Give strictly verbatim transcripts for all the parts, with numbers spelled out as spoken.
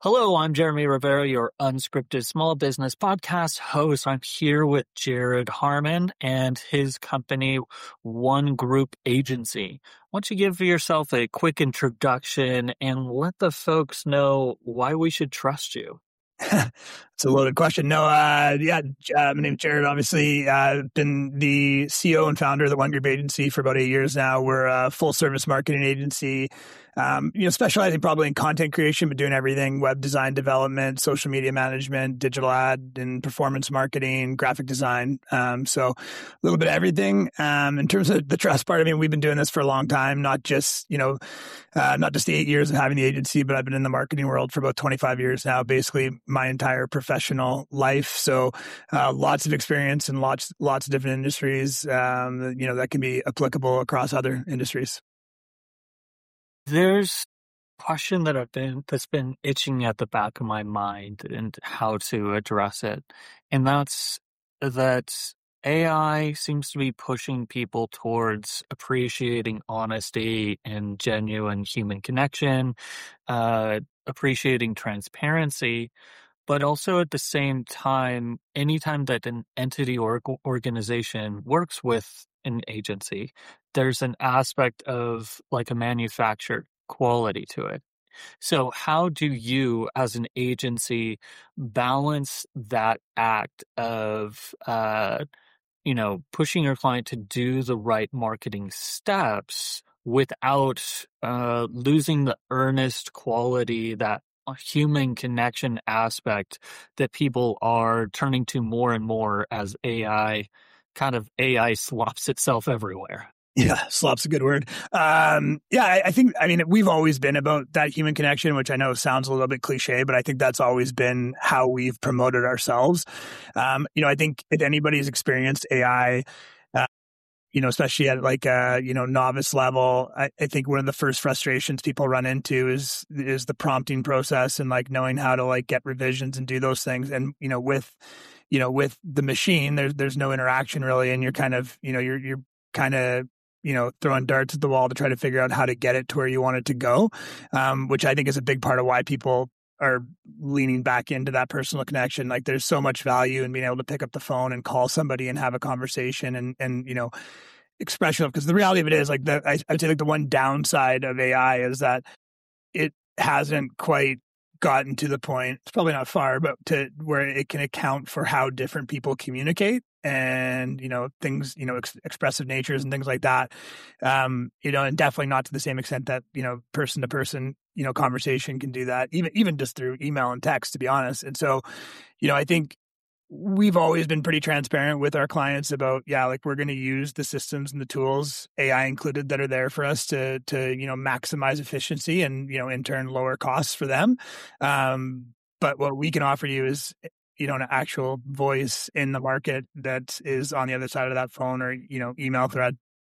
Hello, I'm Jeremy Rivera, your unscripted small business podcast host. I'm here with Jared Harmon and his company, One Group Agency. Why don't you give yourself a quick introduction and let the folks know why we should trust you? It's a loaded question. No, uh, yeah, uh, my name's Jared. Obviously, uh, been the C E O and founder of the One Group Agency for about eight years now. We're a full service marketing agency, um, you know, specializing probably in content creation, but doing everything: web design, development, social media management, digital ad, and performance marketing, graphic design. Um, so a little bit of everything. Um, in terms of the trust part, I mean, we've been doing this for a long time, not just, you know, uh, not just the eight years of having the agency, but I've been in the marketing world for about twenty-five years now, basically my entire professional life. So uh, lots of experience in lots, lots of different industries, um, you know, that can be applicable across other industries. There's a question that I've been that's been itching at the back of my mind and how to address it. And that's that A I seems to be pushing people towards appreciating honesty and genuine human connection, uh, appreciating transparency, but also at the same time, anytime that an entity or org- organization works with an agency, there's an aspect of like a manufactured quality to it. So how do you, as an agency, balance that act of, uh, you know, pushing your client to do the right marketing steps without uh, losing the earnest quality, that human connection aspect that people are turning to more and more as A I kind of A I slops itself everywhere? Yeah, slop's a good word. Um, yeah, I, I think, I mean, we've always been about that human connection, which I know sounds a little bit cliche, but I think that's always been how we've promoted ourselves. Um, you know, I think if anybody's experienced A I, uh, you know, especially at like a, you know, novice level, I, I think one of the first frustrations people run into is, is the prompting process and like knowing how to like get revisions and do those things. And, you know, with, you know, with the machine, there's, there's no interaction really. And you're kind of, you know, you're, you're kind of, you know, throwing darts at the wall to try to figure out how to get it to where you want it to go, um, which I think is a big part of why people are leaning back into that personal connection. Like there's so much value in being able to pick up the phone and call somebody and have a conversation and, and, you know, express yourself. Because the reality of it is like the, I, I would say like the one downside of A I is that it hasn't quite gotten to the point, it's probably not far, but to where it can account for how different people communicate and, you know, things, you know, ex- expressive natures and things like that. Um, you know, and definitely not to the same extent that, you know, person to person, you know, conversation can do that, even, even just through email and text, to be honest. And so, you know, I think we've always been pretty transparent with our clients about, yeah, like we're going to use the systems and the tools, A I included, that are there for us to, to, you know, maximize efficiency and, you know, in turn, lower costs for them. Um, but what we can offer you is, you know, an actual voice in the market that is on the other side of that phone or, you know, email thread.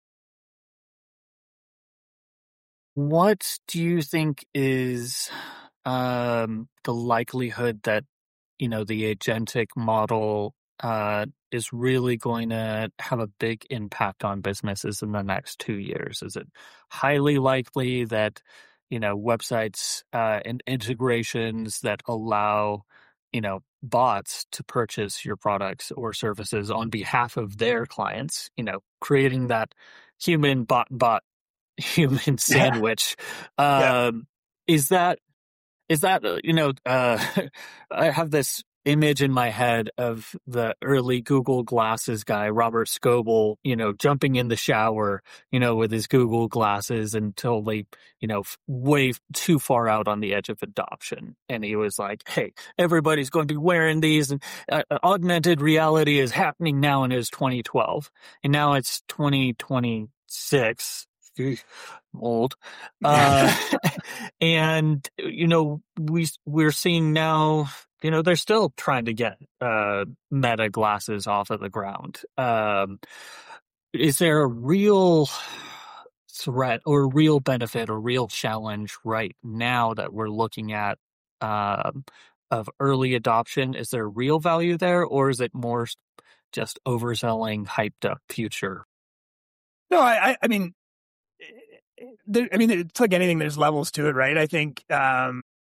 What do you think is um, the likelihood that, you know, the agentic model uh, is really going to have a big impact on businesses in the next two years? Is it highly likely that, you know, websites uh, and integrations that allow, you know, bots to purchase your products or services on behalf of their clients, you know, creating that human bot bot human Yeah. sandwich, Yeah. um, is that is that, uh, you know, uh, I have this image in my head of the early Google Glasses guy, Robert Scoble, you know, jumping in the shower, you know, with his Google Glasses until they, you know, f- way too far out on the edge of adoption. And he was like, hey, everybody's going to be wearing these. And uh, augmented reality is happening now, and it was twenty twelve. And now it's twenty twenty-six. Eesh, I'm old. Uh, and, you know, we, we're seeing now, you know, they're still trying to get uh, Meta glasses off of the ground. Um, is there a real threat or real benefit or real challenge right now that we're looking at um, of early adoption? Is there real value there, or is it more just overselling hyped up future? No, I, I I mean, there, I mean, it's like anything, there's levels to it, right? I think, um,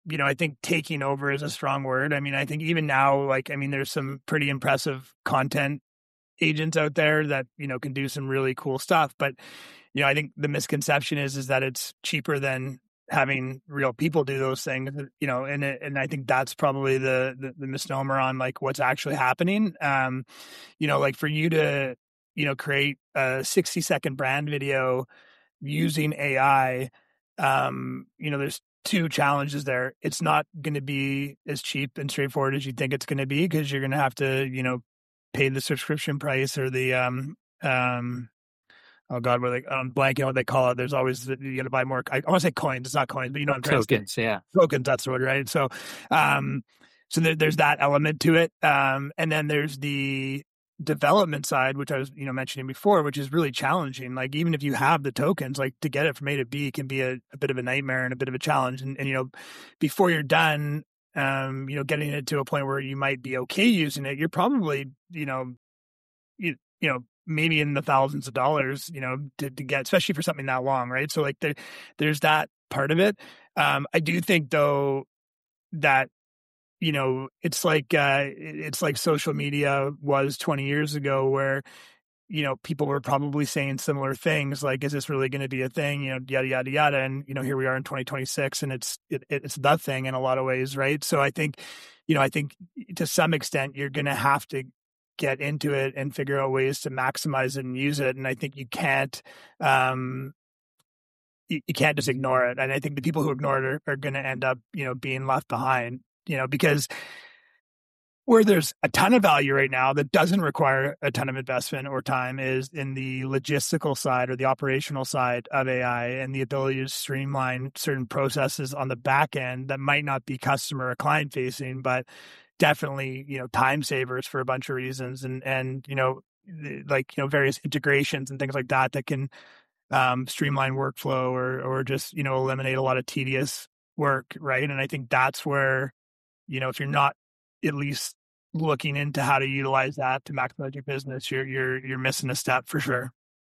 you know, I think taking over is a strong word. I mean, I think even now, like, I mean, there's some pretty impressive content agents out there that, you know, can do some really cool stuff. But, you know, I think the misconception is, is that it's cheaper than having real people do those things, you know, and, and I think that's probably the, the, the misnomer on like what's actually happening. Um, you know, like for you to, you know, create a sixty second brand video using A I, um, you know, there's two challenges there. It's not going to be as cheap and straightforward as you think it's going to be, because you're going to have to, you know, pay the subscription price or the, um, um, oh God, what they, I'm blanking what they call it. There's always, you got to buy more. I, I want to say coins. It's not coins, but you know what I'm trying Tokens, to say. yeah. Tokens, that's the word, right? So, um, so there, there's that element to it. Um, and then there's the development side, which I was, you know, mentioning before, which is really challenging. Like, even if you have the tokens, like to get it from A to B can be a, a bit of a nightmare and a bit of a challenge. And, and, you know, before you're done, um, you know, getting it to a point where you might be okay using it, you're probably, you know, you, you know, maybe in the thousands of dollars, you know, to, to get, especially for something that long, right? So like there, there's that part of it. Um, I do think though that, you know, it's like, uh, it's like social media was twenty years ago, where, you know, people were probably saying similar things like, is this really going to be a thing? You know, yada, yada, yada. And, you know, here we are in twenty twenty-six and it's, it, it's the thing in a lot of ways. Right. So I think, you know, I think to some extent you're going to have to get into it and figure out ways to maximize it and use it. And I think you can't, um, you, you can't just ignore it. And I think the people who ignore it are, are going to end up, you know, being left behind, you know, because where there's a ton of value right now that doesn't require a ton of investment or time is in the logistical side or the operational side of A I, and the ability to streamline certain processes on the back end that might not be customer or client facing, but definitely, you know, time savers for a bunch of reasons, and, and, you know, like, you know, various integrations and things like that, that can um, streamline workflow or, or just, you know, eliminate a lot of tedious work. Right. And I think that's where, you know, if you're not at least looking into how to utilize that to maximize your business, you're, you're, you're missing a step for sure.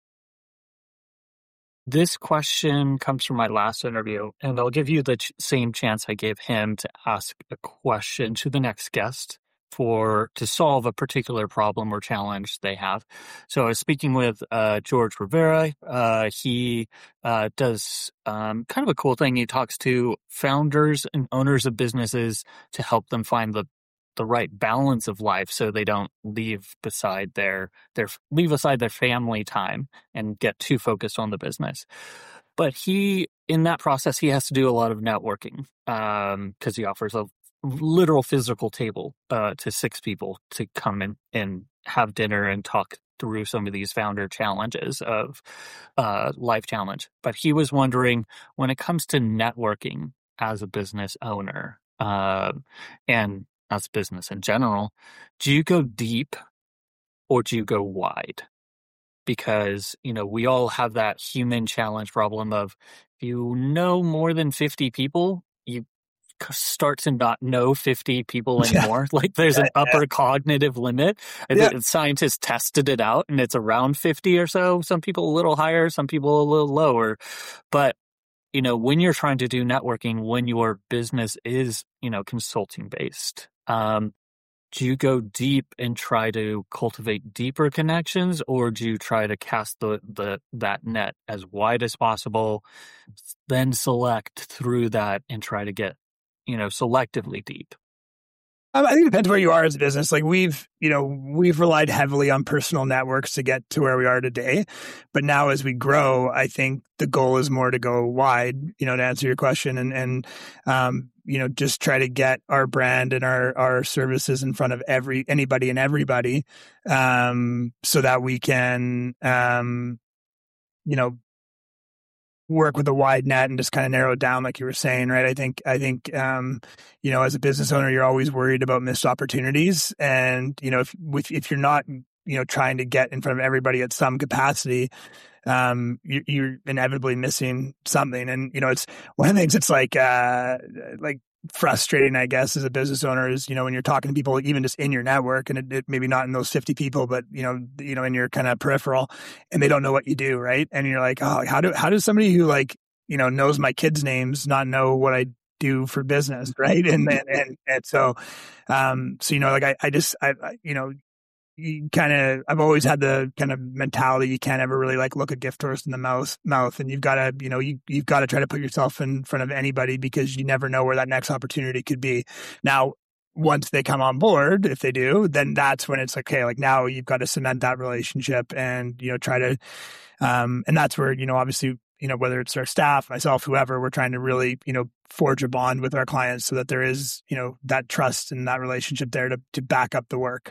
This question comes from my last interview, and I'll give you the ch- same chance I gave him to ask a question to the next guest for to solve a particular problem or challenge they have. So I was speaking with uh, George Rivera. Uh, he uh, does um, kind of a cool thing. He talks to founders and owners of businesses to help them find the the right balance of life, so they don't leave beside their their leave aside their family time and get too focused on the business. But he, in that process, he has to do a lot of networking, um, because he offers a literal physical table uh, to six people to come in and have dinner and talk through some of these founder challenges of uh, life challenge. But he was wondering, when it comes to networking as a business owner, uh, and as business in general, do you go deep or do you go wide? Because, you know, we all have that human challenge problem of, if you know more than fifty people, you start to not know fifty people anymore. Yeah. Like there's yeah, an upper yeah. cognitive limit. Yeah. Scientists tested it out and it's around fifty or so. Some people a little higher, some people a little lower. But, you know, when you're trying to do networking, when your business is, you know, consulting based, um, do you go deep and try to cultivate deeper connections, or do you try to cast the, the that net as wide as possible, then select through that and try to get, you know, selectively deep? I think it depends where you are as a business. Like we've, you know, we've relied heavily on personal networks to get to where we are today. But now as we grow, I think the goal is more to go wide, you know, to answer your question, and, and, um, you know, just try to get our brand and our, our services in front of every, anybody and everybody, um, so that we can, um, you know, work with a wide net and just kind of narrow it down, like you were saying, right? I think, I think, um, you know, as a business owner, you're always worried about missed opportunities. And, you know, if, if, if you're not, you know, trying to get in front of everybody at some capacity, um, you, you're inevitably missing something. And, you know, it's one of the things that's like, uh, like, frustrating, I guess, as a business owner is, you know, when you're talking to people, even just in your network, and it, it maybe not in those fifty people, but, you know, you know, in your kind of peripheral, and they don't know what you do. Right. And you're like, oh, how do, how does somebody who like, you know, knows my kids' names not know what I do for business, right? And and and, and so, um, so you know, like I, I just, I, I you know, you kind of, I've always had the kind of mentality you can't ever really like look a gift horse in the mouth, mouth, and you've got to, you know, you you've got to try to put yourself in front of anybody because you never know where that next opportunity could be. Now, once they come on board, if they do, then that's when it's like, okay, like now you've got to cement that relationship and, you know, try to, um, and that's where, you know, obviously, you know, whether it's our staff, myself, whoever, we're trying to really, you know, forge a bond with our clients so that there is, you know, that trust and that relationship there to, to back up the work.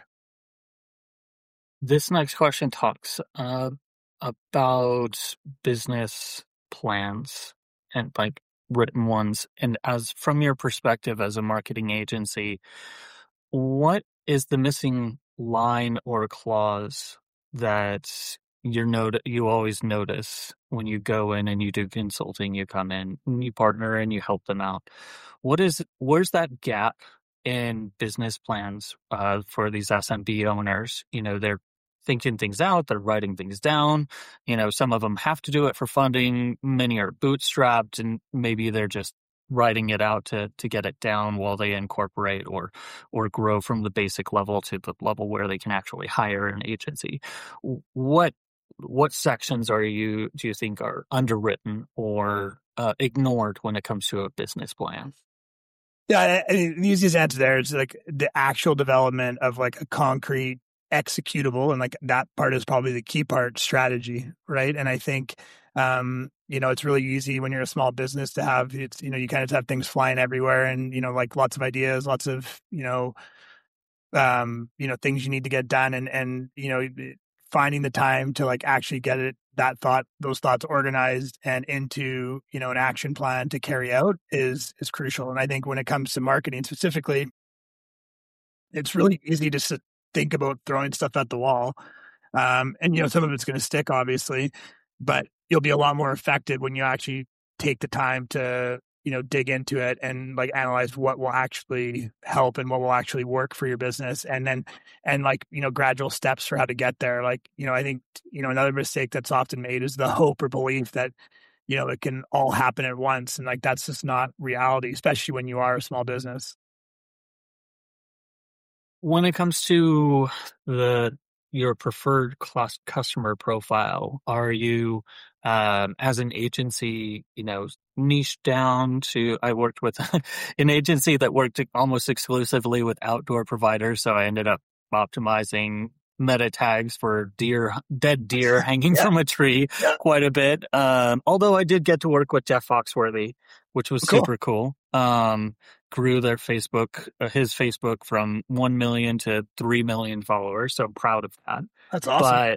This next question talks uh, about business plans and like written ones. And as from your perspective as a marketing agency, what is the missing line or clause that you're not- you always notice when you go in and you do consulting, you come in and you partner and you help them out? What is, where's that gap in business plans uh, for these S M B owners? You know, they're thinking things out, they're writing things down. You know, some of them have to do it for funding. Many are bootstrapped, and maybe they're just writing it out to to get it down while they incorporate or or grow from the basic level to the level where they can actually hire an agency. What what sections are you do you think are underwritten or uh, ignored when it comes to a business plan? Yeah, I mean, the easiest answer there is like the actual development of like a concrete executable, and like that part is probably the key part, strategy, right? And I think, um, you know, it's really easy when you're a small business to have, it's, you know, you kind of have things flying everywhere and, you know, like lots of ideas, lots of, you know, um, you know, things you need to get done, and, and, you know, finding the time to like actually get it, that thought, those thoughts organized and into, you know, an action plan to carry out is, is crucial. And I think when it comes to marketing specifically, it's really easy to s- think about throwing stuff at the wall. Um, and, you know, some of it's going to stick, obviously, but you'll be a lot more effective when you actually take the time to, you know, dig into it and like analyze what will actually help and what will actually work for your business. And then, and like, you know, gradual steps for how to get there. Like, you know, I think, you know, another mistake that's often made is the hope or belief that, you know, it can all happen at once. And like, that's just not reality, especially when you are a small business. When it comes to the your preferred class customer profile, are you um, as an agency, you know, niche down to? I worked with an agency that worked almost exclusively with outdoor providers, so I ended up optimizing meta tags for deer, dead deer hanging Yeah. from a tree Yeah. quite a bit. Um, although I did get to work with Jeff Foxworthy, which was Cool. super cool. Um, grew their Facebook, uh, his Facebook from one million to three million followers. So I'm proud of that. That's awesome. But,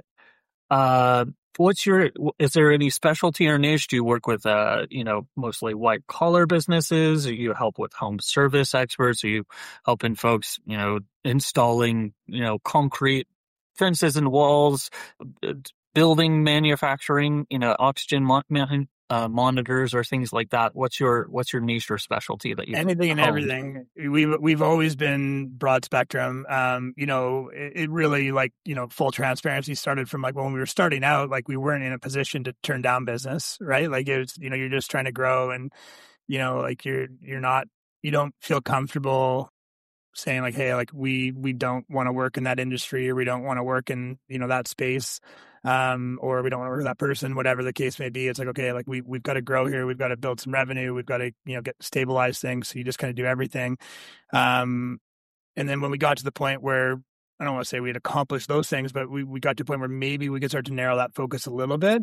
uh, what's your, is there any specialty or niche? Do you work with, uh, you know, mostly white collar businesses? Or you help with home service experts? Are you helping folks, you know, installing, you know, concrete fences and walls, uh, building manufacturing, you know, oxygen mon- mon- uh, monitors or things like that? What's your what's your niche or specialty that you Anything and honed? everything. We've we've always been broad spectrum. Um, you know, it, it really, like, you know, full transparency, started from like when we were starting out, like we weren't in a position to turn down business, right? Like it was, you know, you're just trying to grow, and, you know, like you're you're not, you don't feel comfortable saying like, hey, like we we don't want to work in that industry, or we don't want to work in, you know, that space, um, or we don't want to work with that person, whatever the case may be. It's like, okay, like we we've got to grow here, we've got to build some revenue, we've got to, you know, get stabilize things. So you just kind of do everything. Um, and then when we got to the point where, I don't want to say we had accomplished those things, but we, we got to a point where maybe we could start to narrow that focus a little bit.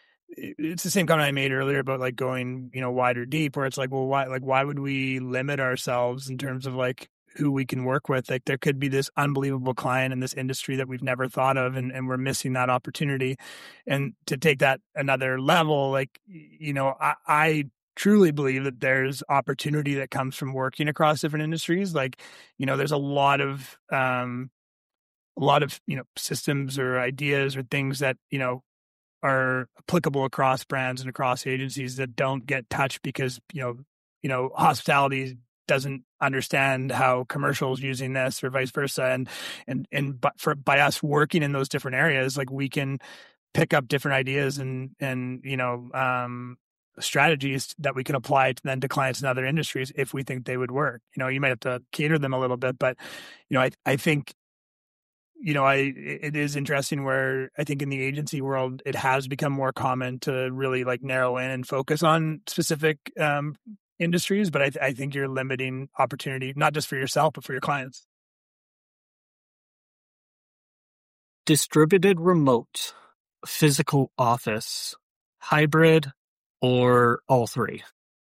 It's the same comment I made earlier about like going, you know, wide or deep, where it's like, well, why, like, why would we limit ourselves in terms of like who we can work with? Like there could be this unbelievable client in this industry that we've never thought of, and, and we're missing that opportunity. And to take that another level, like, you know, I, I truly believe that there's opportunity that comes from working across different industries. Like, you know, there's a lot of, um, a lot of, you know, systems or ideas or things that, you know, are applicable across brands and across agencies that don't get touched because, you know, you know, hospitality doesn't understand how commercials using this, or vice versa. And, and, and, but for, by us working in those different areas, like we can pick up different ideas and, and, you know, um, strategies that we can apply to then to clients in other industries if we think they would work. You know, you might have to cater them a little bit, but you know, I I think, you know, I it is interesting where I think in the agency world it has become more common to really like narrow in and focus on specific um, industries, but I, I think you're limiting opportunity not just for yourself but for your clients. Distributed remote, physical office, hybrid, or all three?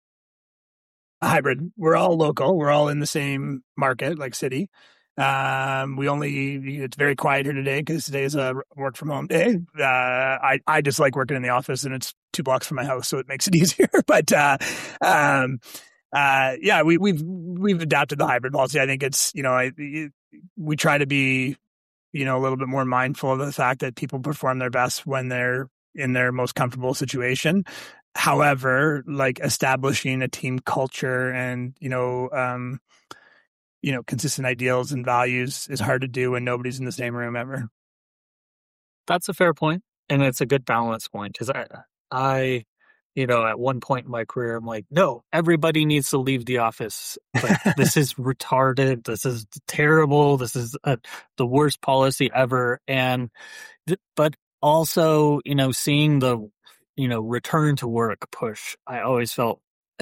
Hybrid. We're all local. We're all in the same market, like city. Um, we only, it's very quiet here today because today is a work from home day. Uh, I, I just like working in the office and it's two blocks from my house, so it makes it easier. But, uh, um, uh, yeah, we, we've, we've adapted the hybrid policy. I think it's, you know, I, it, we try to be, you know, a little bit more mindful of the fact that people perform their best when they're in their most comfortable situation. However, like establishing a team culture and, you know, um, you know, consistent ideals and values is hard to do when nobody's in the same room ever. That's a fair point, and it's a good balance point because I, I, you know, at one point in my career, I'm like, no, everybody needs to leave the office. Like, this is retarded. This is terrible. This is a, the worst policy ever. And, but also, you know, seeing the, you know, return to work push, I always felt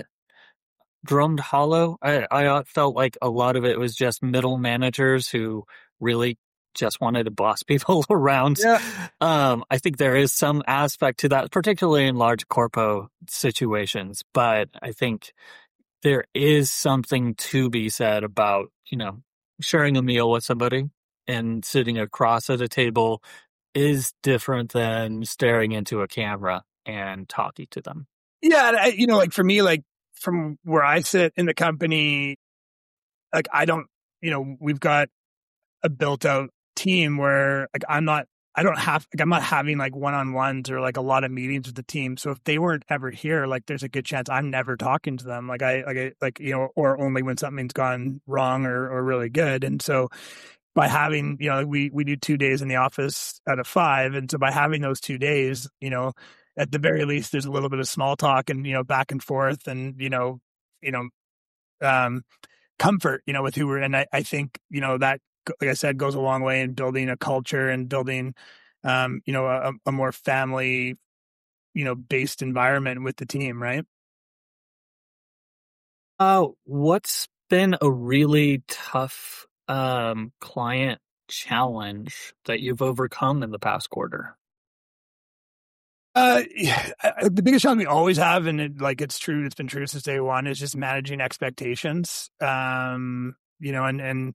drummed hollow. I, I felt like a lot of it was just middle managers who really just wanted to boss people around. Yeah. Um, I think there is some aspect to that, particularly in large corpo situations. But I think there is something to be said about, you know, sharing a meal with somebody and sitting across at a table is different than staring into a camera and talking to them. Yeah. I, you know, like for me, like from where I sit in the company, like I don't, you know, we've got a built out team where like I'm not, I don't have, like I'm not having like one-on-ones or like a lot of meetings with the team. So if they weren't ever here, like there's a good chance I'm never talking to them. Like I, like I, like, you know, or only when something's gone wrong or, or really good. And so by having, you know, we, we do two days in the office out of five. And so by having those two days, you know, at the very least, there's a little bit of small talk and, you know, back and forth and, you know, you know, um, comfort, you know, with who we're, and I, I think, you know, that, like I said, goes a long way in building a culture and building, um, you know, a, a more family, you know, based environment with the team, right? Uh, what's been a really tough um, client challenge that you've overcome in the past quarter? Uh, yeah, the biggest challenge we always have, and it, like it's true, it's been true since day one, is just managing expectations. Um, you know, and and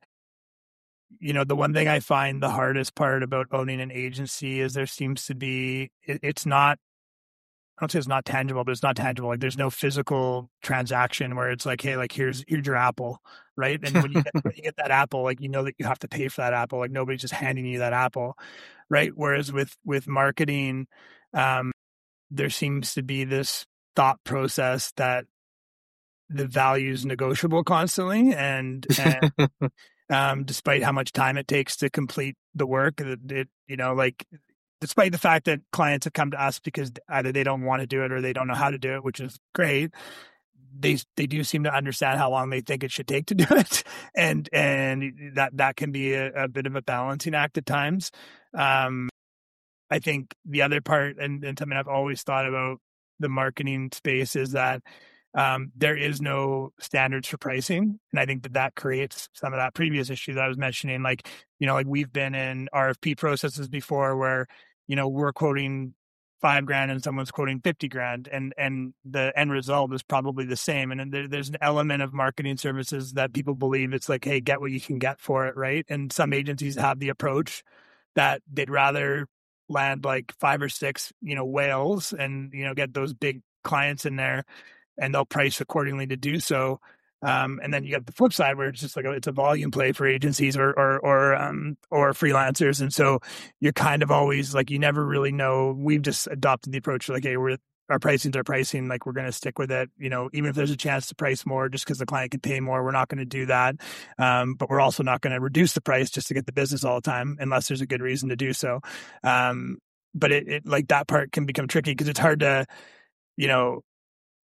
you know, the one thing I find the hardest part about owning an agency is there seems to be it, it's not. I don't say it's not tangible, but it's not tangible. Like there's no physical transaction where it's like, hey, like here's here's your apple, right? And when you get, when you get that apple, like you know that you have to pay for that apple. Like nobody's just handing you that apple, right? Whereas with with marketing, um, there seems to be this thought process that the value is negotiable constantly, and, and um, despite how much time it takes to complete the work, it, it you know like. Despite the fact that clients have come to us because either they don't want to do it or they don't know how to do it, which is great, they they do seem to understand how long they think it should take to do it, and and that that can be a, a bit of a balancing act at times. Um, I think the other part, and, and something I've always thought about the marketing space, is that um, there is no standards for pricing, and I think that that creates some of that previous issue that I was mentioning. Like you know, like we've been in R F P processes before where you know, we're quoting five grand and someone's quoting fifty grand and, and the end result is probably the same. And there, there's an element of marketing services that people believe it's like, hey, get what you can get for it. Right. And some agencies have the approach that they'd rather land like five or six, you know, whales and, you know, get those big clients in there and they'll price accordingly to do so. Um, and then you have the flip side where it's just like a, it's a volume play for agencies or or or um, or freelancers, and so you're kind of always like you never really know. We've just adopted the approach like, hey, we're our pricing's our pricing, like we're going to stick with it. You know, even if there's a chance to price more just because the client can pay more, we're not going to do that. Um, but we're also not going to reduce the price just to get the business all the time unless there's a good reason to do so. Um, but it, it like that part can become tricky because it's hard to, you know.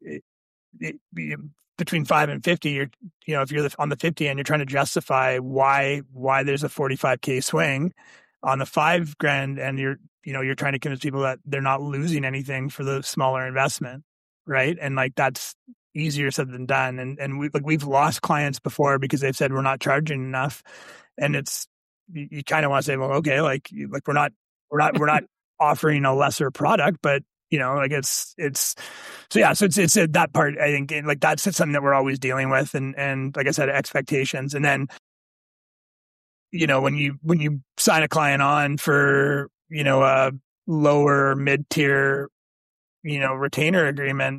it, it, between five and fifty, you're, you know, if you're on the fifty and you're trying to justify why, why there's a forty-five K swing on the five grand, and you're, you know, you're trying to convince people that they're not losing anything for the smaller investment. Right. And like, that's easier said than done. And, and we, like, we've lost clients before because they've said we're not charging enough. And it's, you, you kind of want to say, well, okay, like, like we're not, we're not, we're not offering a lesser product, but you know, like it's, it's, so yeah, so it's, it's uh, that part, I think, like that's something that we're always dealing with. And, and like I said, expectations. And then, you know, when you, when you sign a client on for, you know, a lower mid tier, you know, retainer agreement,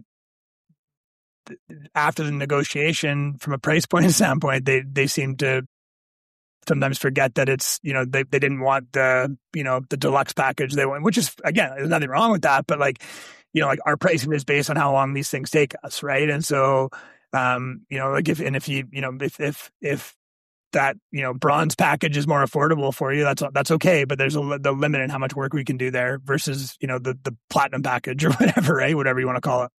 after the negotiation from a price point standpoint, they, they seem to sometimes forget that it's, you know, they, they didn't want the, you know, the deluxe package they want, which is, again, there's nothing wrong with that. But like, you know, like our pricing is based on how long these things take us. Right. And so, um, you know, like if, and if you, you know, if, if, if that, you know, bronze package is more affordable for you, that's, that's okay. But there's a the limit in how much work we can do there versus, you know, the, the platinum package or whatever, right? Whatever you want to call it.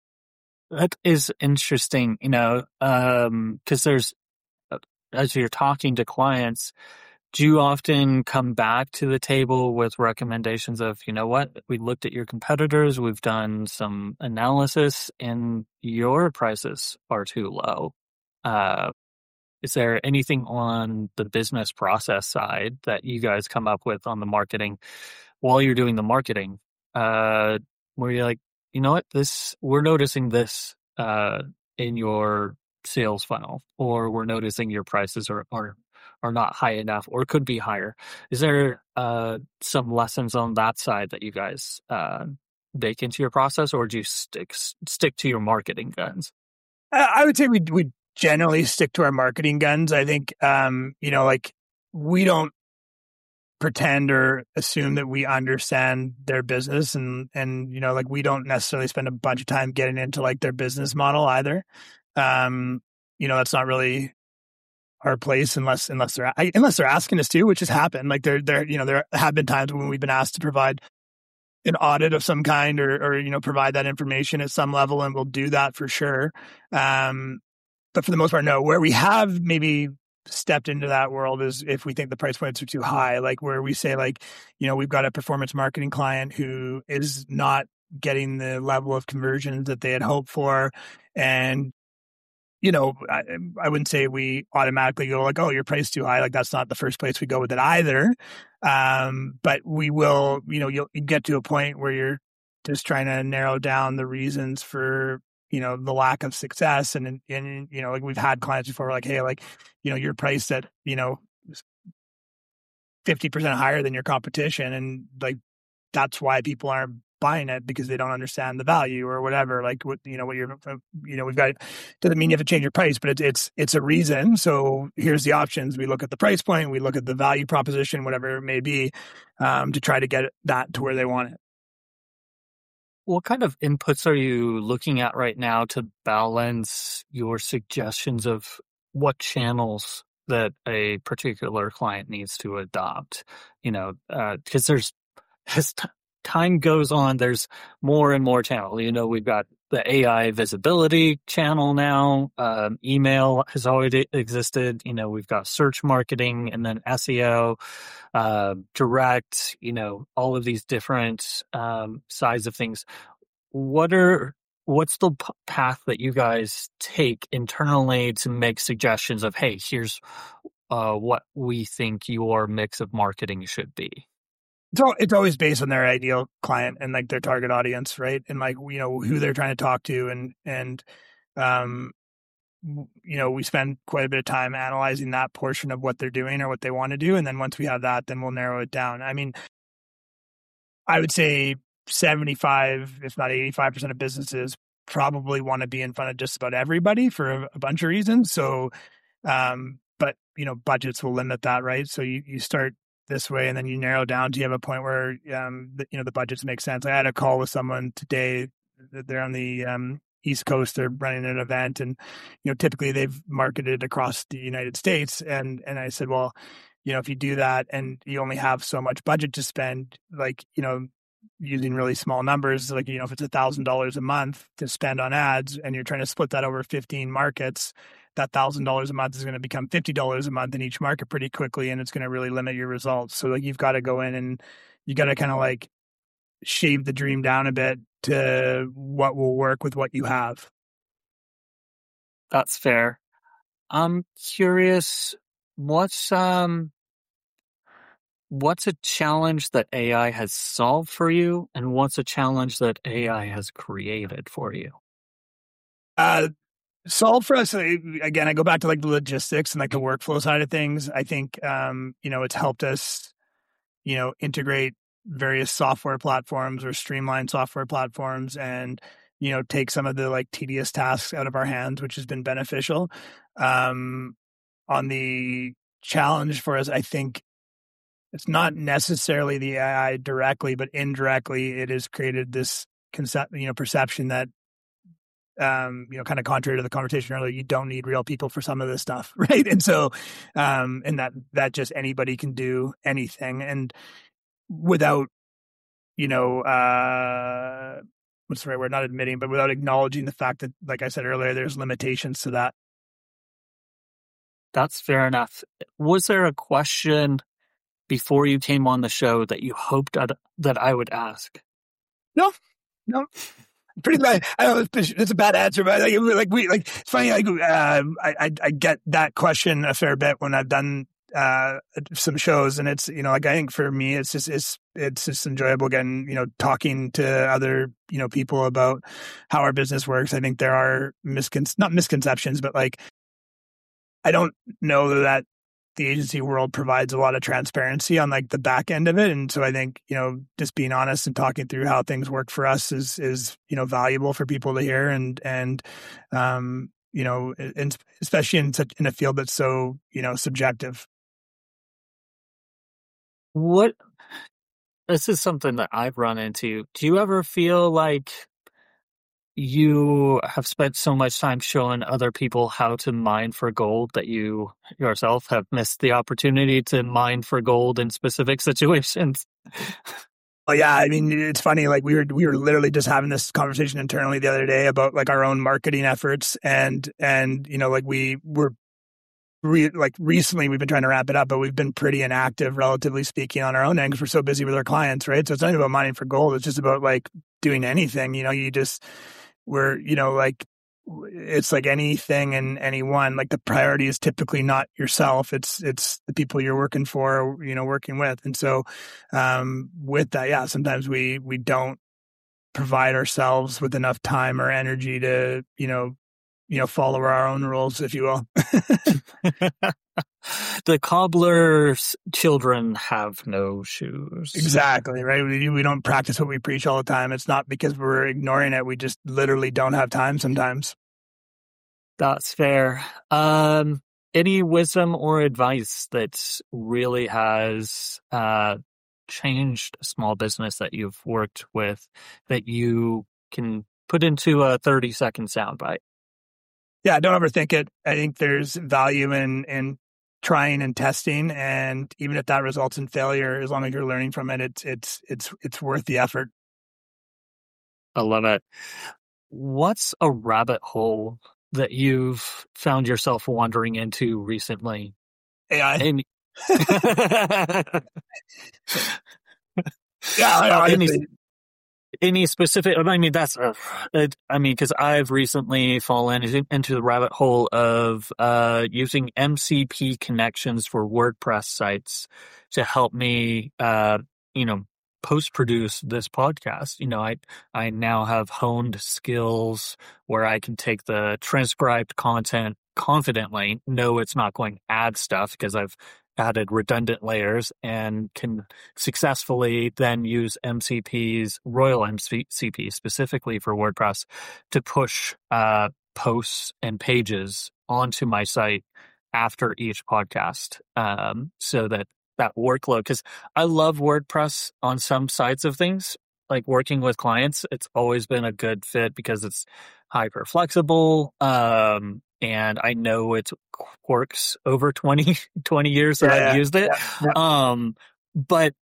That is interesting, you know, um, cause there's, as you're talking to clients, do you often come back to the table with recommendations of, you know what, we looked at your competitors, we've done some analysis, and your prices are too low? Uh, is there anything on the business process side that you guys come up with on the marketing while you're doing the marketing, uh, where you're like, you know what, this, we're noticing this, uh, in your sales funnel, or we're noticing your prices are, are, are not high enough or could be higher? Is there, uh, some lessons on that side that you guys, uh, bake into your process, or do you stick, stick to your marketing guns? I would say we, we generally stick to our marketing guns. I think, um, you know, like we don't pretend or assume that we understand their business, and and you know, like we don't necessarily spend a bunch of time getting into like their business model either. Um, you know, that's not really our place unless unless they're unless they're asking us to, which has happened. Like there there you know there have been times when we've been asked to provide an audit of some kind, or or you know provide that information at some level, and we'll do that for sure. Um, but for the most part, no. Where we have maybe stepped into that world is if we think the price points are too high, like where we say like, you know, we've got a performance marketing client who is not getting the level of conversions that they had hoped for. And, you know, I, I wouldn't say we automatically go like, oh, your price is too high. Like that's not the first place we go with it either. Um, but we will, you know, you'll you get to a point where you're just trying to narrow down the reasons for, you know, the lack of success. And, and, you know, like we've had clients before, like, hey, like, you know, you're priced at, you know, fifty percent higher than your competition. And like, that's why people aren't buying it, because they don't understand the value or whatever. Like what, you know, what you're, you know, we've got, doesn't mean you have to change your price, but it's, it's, it's a reason. So here's the options. We look at the price point, we look at the value proposition, whatever it may be, um, to try to get that to where they want it. What kind of inputs are you looking at right now to balance your suggestions of what channels that a particular client needs to adopt? You know, because uh, there's, as t- time goes on, there's more and more channels. You know, we've got the A I visibility channel now. Um, email has already existed. You know, we've got search marketing, and then S E O, uh, direct, you know, all of these different um, sides of things. What are, what's the p- path that you guys take internally to make suggestions of, hey, here's uh, what we think your mix of marketing should be? It's all, it's always based on their ideal client and like their target audience, right? And like, you know, who they're trying to talk to, and, and, um, you know, we spend quite a bit of time analyzing that portion of what they're doing or what they want to do. And then once we have that, then we'll narrow it down. I mean, I would say seventy-five, if not eighty-five percent of businesses probably want to be in front of just about everybody for a, a bunch of reasons. So, um, but you know, budgets will limit that, right? So you, you start this way, and then you narrow down to you have a point where, um, the, you know, the budgets make sense. I had a call with someone today. They're on the, um, East Coast. They're running an event, and, you know, typically they've marketed across the United States. And, and I said, well, you know, if you do that and you only have so much budget to spend, like, you know, using really small numbers, like, you know, if it's a thousand dollars a month to spend on ads and you're trying to split that over fifteen markets, that thousand dollars a month is going to become fifty dollars a month in each market pretty quickly. And it's going to really limit your results. So like, you've got to go in and you got to kind of like shave the dream down a bit to what will work with what you have. That's fair. I'm curious, what's, um, what's a challenge that A I has solved for you, and what's a challenge that A I has created for you? Uh, solved for us, again, I go back to like the logistics and like the workflow side of things. I think, um, you know, it's helped us, you know, integrate various software platforms or streamline software platforms and, you know, take some of the like tedious tasks out of our hands, which has been beneficial. Um, on the challenge for us, I think it's not necessarily the A I directly, but indirectly, it has created this concept, you know, perception that, um, you know, kind of contrary to the conversation earlier, you don't need real people for some of this stuff, right? And so, um, and that that just anybody can do anything, and without, you know, uh, what's the right word? Not admitting, but without acknowledging the fact that, like I said earlier, there's limitations to that. That's fair enough. Was there a question before you came on the show that you hoped I'd, that I would ask? No, no. Pretty bad. I know it's, it's a bad answer, but like, like we like it's funny. Like uh, I, I get that question a fair bit when I've done uh, some shows, and it's, you know, like I think for me, it's just it's it's just enjoyable again, you know, talking to other, you know, people about how our business works. I think there are miscon not misconceptions, but like I don't know that the agency world provides a lot of transparency on like the back end of it. And so I think, you know, just being honest and talking through how things work for us is, is, you know, valuable for people to hear. And, and, um, you know, and especially in such, in a field that's so, you know, subjective. What, this is something that I've run into. Do you ever feel like you have spent so much time showing other people how to mine for gold that you yourself have missed the opportunity to mine for gold in specific situations? Well, yeah, I mean, it's funny. Like we were, we were literally just having this conversation internally the other day about like our own marketing efforts, and and you know, like we were, re, like recently we've been trying to wrap it up, but we've been pretty inactive, relatively speaking, on our own end because we're so busy with our clients, right? So it's not about mining for gold; it's just about like doing anything. You know, you just we're, you know, like it's like anything and anyone. Like the priority is typically not yourself; it's it's the people you're working for, you know, working with. And so, um, with that, yeah, sometimes we we don't provide ourselves with enough time or energy to, you know, you know, follow our own rules, if you will. The cobbler's children have no shoes. Exactly, right? We, we don't practice what we preach all the time. It's not because we're ignoring it. We just literally don't have time sometimes. That's fair. Um, any wisdom or advice that really has uh, changed a small business that you've worked with that you can put into a thirty second soundbite? Yeah, don't overthink it. I think there's value in in trying and testing, and even if that results in failure, as long as you're learning from it, it's it's it's it's worth the effort. I love it. What's a rabbit hole that you've found yourself wandering into recently? A I. Any... yeah, I, uh, any, any specific? I mean, that's. Uh, it, I mean, because I've recently fallen into the rabbit hole of uh, using M C P connections for WordPress sites to help me, uh, you know, post-produce this podcast. You know, I I now have honed skills where I can take the transcribed content confidently, know it's not going to add stuff because I've added redundant layers, and can successfully then use M C P's, Royal M C P specifically for WordPress, to push uh, posts and pages onto my site after each podcast, um, so that that workload, because I love WordPress on some sides of things, like working with clients. It's always been a good fit because it's hyper flexible. Um, and I know it works over twenty, twenty years that yeah, I've yeah, used it. Yeah, yeah. Um, but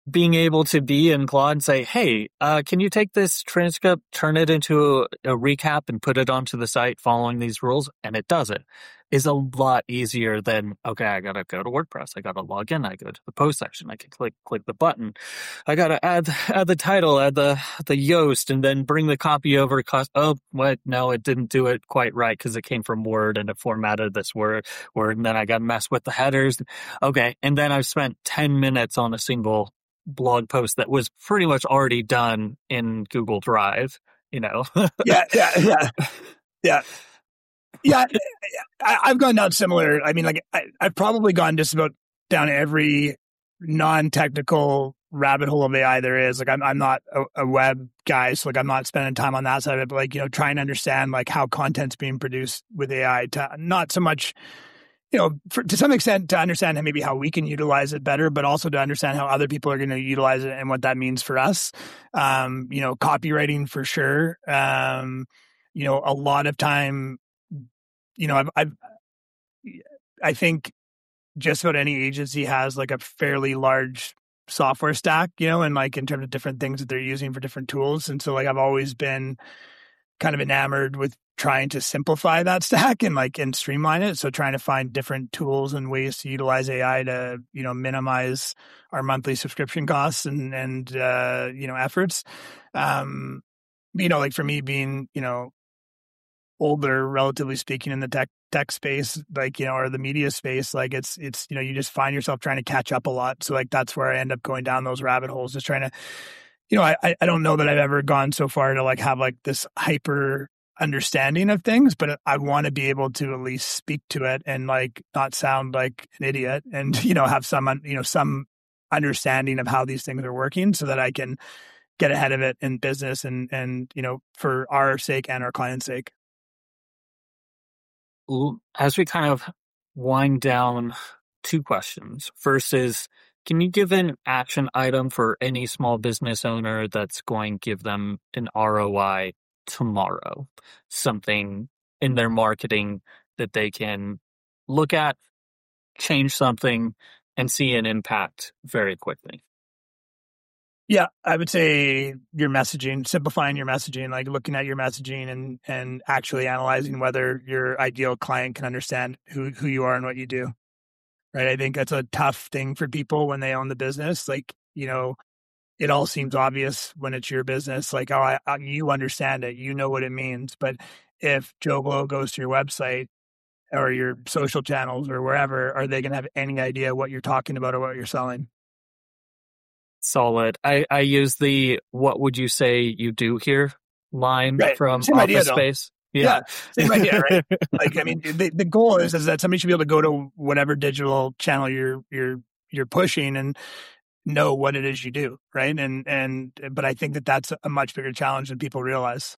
being able to be in Claude and say, hey, uh, can you take this transcript, turn it into a, a recap and put it onto the site following these rules? And it does it, is a lot easier than, okay, I got to go to WordPress. I got to log in. I go to the post section. I can click, click the button. I got to add, add the title, add the, the Yoast, and then bring the copy over. Cost, oh, what? No, it didn't do it quite right because it came from Word and it formatted this word, word. And then I got to mess with the headers. Okay. And then I've spent ten minutes on a single blog post that was pretty much already done in Google Drive, you know? yeah, yeah, yeah, yeah. Yeah, I, I've gone down similar. I mean, like, I, I've probably gone just about down every non-technical rabbit hole of A I there is. Like, I'm, I'm not a, a web guy, so, like, I'm not spending time on that side of it, but, like, you know, trying to understand, like, how content's being produced with A I, to not so much, you know, for, to some extent, to understand maybe how we can utilize it better, but also to understand how other people are going to utilize it and what that means for us. Um, you know, copywriting for sure. Um, you know, a lot of time, you know, I've, I've, I think just about any agency has like a fairly large software stack, you know, and like in terms of different things that they're using for different tools. And so, like, I've always been kind of enamored with trying to simplify that stack and like and streamline it. So trying to find different tools and ways to utilize A I to, you know, minimize our monthly subscription costs and, and, uh, you know, efforts. Um, you know, like for me being, you know, older, relatively speaking, in the tech, tech space, like, you know, or the media space, like it's, it's, you know, you just find yourself trying to catch up a lot. So like, that's where I end up going down those rabbit holes, just trying to, you know, I, I don't know that I've ever gone so far to like have like this hyper understanding of things, but I want to be able to at least speak to it and like not sound like an idiot and, you know, have some, you know, some understanding of how these things are working so that I can get ahead of it in business and, and, you know, for our sake and our client's sake. As we kind of wind down, two questions. First is, can you give an action item for any small business owner that's going to give them an R O I tomorrow? Something in their marketing that they can look at, change something, and see an impact very quickly. Yeah, I would say your messaging, simplifying your messaging, like looking at your messaging and, and actually analyzing whether your ideal client can understand who, who you are and what you do. Right. I think that's a tough thing for people when they own the business. Like, you know, it all seems obvious when it's your business. Like, oh, I, I, you understand it. You know what it means. But if Joe Blow goes to your website or your social channels or wherever, are they going to have any idea what you're talking about or what you're selling? Solid. I, I use the "what would you say you do here" line right. from Same Office idea, Space. Yeah. yeah, same idea, right? Like, I mean, the, the goal is is that somebody should be able to go to whatever digital channel you're you're you're pushing and know what it is you do, right? And and but I think that that's a much bigger challenge than people realize.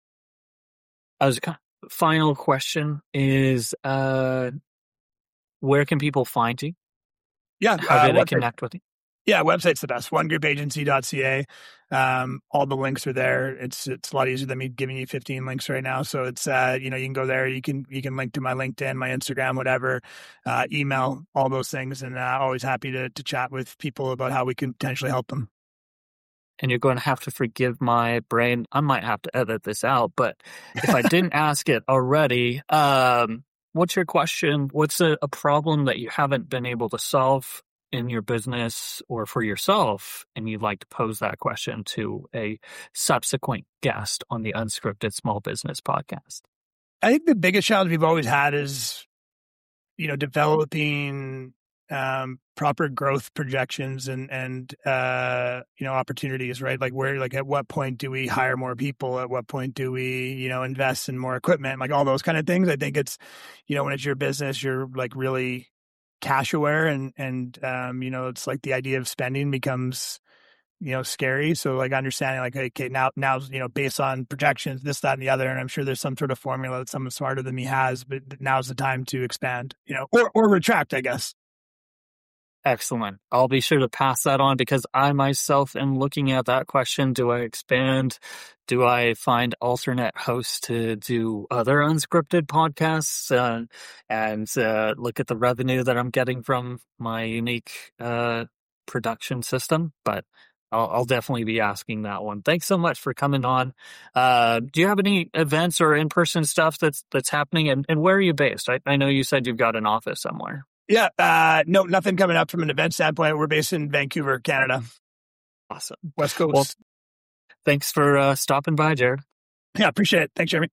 As a final question is, uh, where can people find you? Yeah, how do uh, they connect with you? Yeah, website's the best. one group agency dot c a. Um, all the links are there. It's it's a lot easier than me giving you fifteen links right now. So it's uh, you know, you can go there. You can you can link to my LinkedIn, my Instagram, whatever, uh, email, all those things, and uh, always happy to to chat with people about how we can potentially help them. And you're going to have to forgive my brain. I might have to edit this out, but if I didn't ask it already, um, what's your question? What's a, a problem that you haven't been able to solve in your business or for yourself, and you'd like to pose that question to a subsequent guest on the Unscripted Small Business Podcast? I think the biggest challenge we've always had is, you know, developing um, proper growth projections and, and uh, you know, opportunities, right? Like where, like at what point do we hire more people? At what point do we, you know, invest in more equipment? Like all those kind of things. I think it's, you know, when it's your business, you're like really cash aware and, and, um, you know, it's like the idea of spending becomes, you know, scary. So like understanding like, okay, now, now, you know, based on projections, this, that, and the other, and I'm sure there's some sort of formula that someone smarter than me has, but now's the time to expand, you know, or, or retract, I guess. Excellent. I'll be sure to pass that on because I myself am looking at that question. Do I expand? Do I find alternate hosts to do other unscripted podcasts uh, and uh, look at the revenue that I'm getting from my unique uh, production system, but I'll, I'll definitely be asking that one. Thanks so much for coming on. Uh, do you have any events or in-person stuff that's that's happening? And, and where are you based? I, I know you said you've got an office somewhere. Yeah, uh, no, nothing coming up from an event standpoint. We're based in Vancouver, Canada. Awesome. West Coast. Well, thanks for uh, stopping by, Jared. Yeah, appreciate it. Thanks, Jeremy.